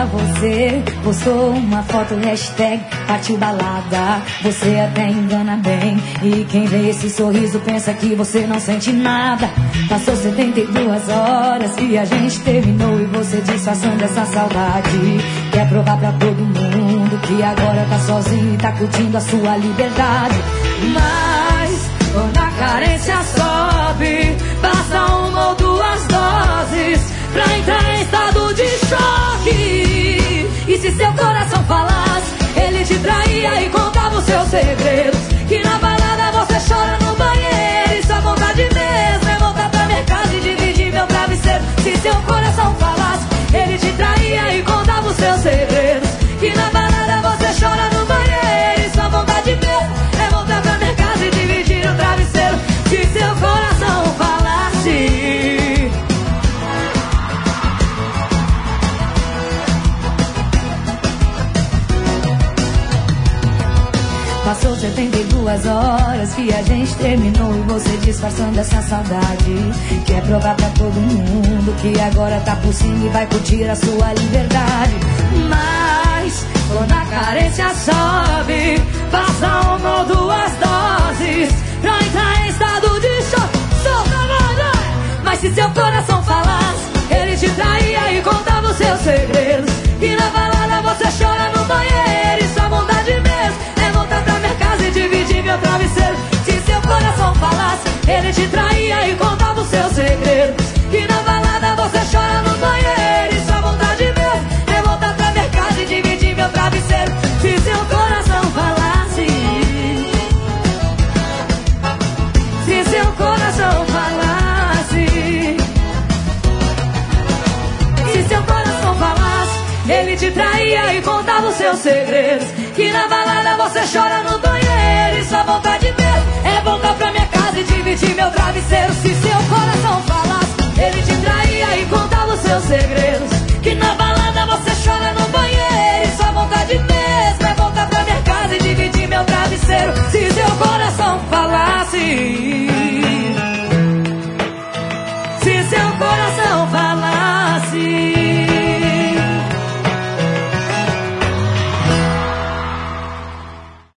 você postou uma foto, hashtag partiu balada. Você até engana bem, e quem vê esse sorriso pensa que você não sente nada. Passou 72 horas que a gente terminou, e você disfarçando essa saudade. Quer provar pra todo mundo que agora tá sozinho e tá curtindo a sua liberdade. Mas quando a carência sobe, basta uma ou duas doses pra entrar em estado de choque. E se seu coração falasse, ele te traía e contava os seus segredos. Que na balada você chora no banheiro, e sua vontade mesmo é voltar pra minha casa e dividir meu travesseiro. Se seu coração falasse, ele te traía e contava os seus segredos. Que na balada você chora no banheiro, e sua vontade mesmo é voltar pra minha casa e dividir o travesseiro. Se seu coração falasse. Passou 72 horas que a gente terminou, e você disfarçando essa saudade. Quer provar pra todo mundo que agora tá por cima e vai curtir a sua liberdade. Mas quando a carência sobe, passa uma ou duas doses pra entrar em estado de choque. Mas se seu coração falasse, ele te traía e contava os seus segredos. E na balada você chora no banheiro, e sua vontade mesmo é voltar pra minha casa e dividir meu travesseiro. Se seu coração falasse, ele te traía e contava os seus segredos. E na balada você chora no banheiro, e sua vontade mesmo é voltar pra minha casa e dividir meu travesseiro. Se seu coração falasse, se seu coração falasse, se seu coração falasse, ele te traía e contava os seus segredos. Que na balada você chora no banheiro, e sua vontade mesmo é voltar pra minha casa e dividir meu travesseiro. Se seu coração falasse, ele te traía e contava os seus segredos.